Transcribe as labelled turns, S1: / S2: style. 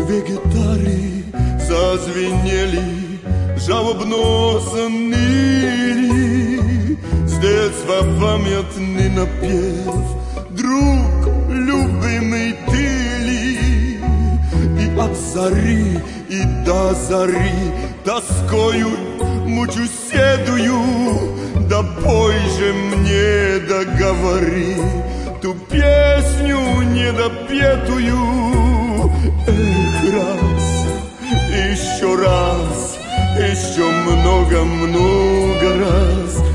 S1: Две гитары зазвенели, жалобно заныли. С детства памятный напев, друг любимый ты ли? И от зари и до зари тоскою мучу седую. Да пой же мне, да говори ту песню недопетую. Эх, раз, еще много-много раз